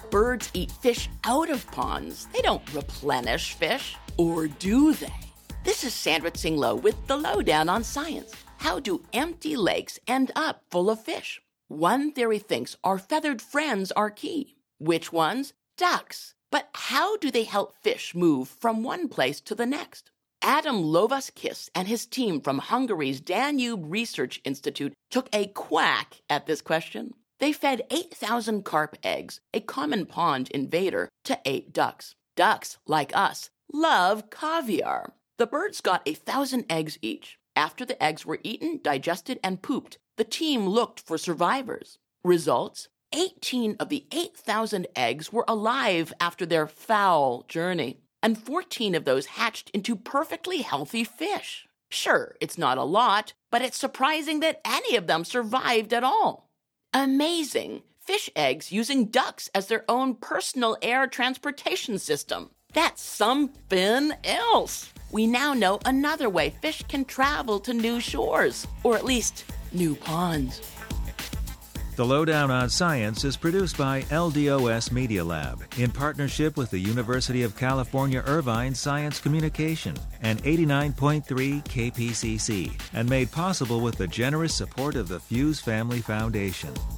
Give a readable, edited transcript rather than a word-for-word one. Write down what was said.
Birds eat fish out of ponds. They don't replenish fish. Or do they? This is Sandra Tsing Loh with The Lowdown on Science. How do empty lakes end up full of fish? One theory thinks our feathered friends are key. Which ones? Ducks. But how do they help fish move from one place to the next? Adam Lovaskis and his team from Hungary's Danube Research Institute took a quack at this question. They fed 8,000 carp eggs, a common pond invader, to 8 ducks. Ducks, like us, love caviar. The birds got 1,000 eggs each. After the eggs were eaten, digested, and pooped, the team looked for survivors. Results? 18 of the 8,000 eggs were alive after their foul journey, and 14 of those hatched into perfectly healthy fish. Sure, it's not a lot, but it's surprising that any of them survived at all. Amazing! Fish eggs using ducks as their own personal air transportation system. That's something else. We now know another way fish can travel to new shores, or at least new ponds. The Lowdown on Science is produced by LDOS Media Lab in partnership with the University of California Irvine Science Communication and 89.3 KPCC, and made possible with the generous support of the Fuse Family Foundation.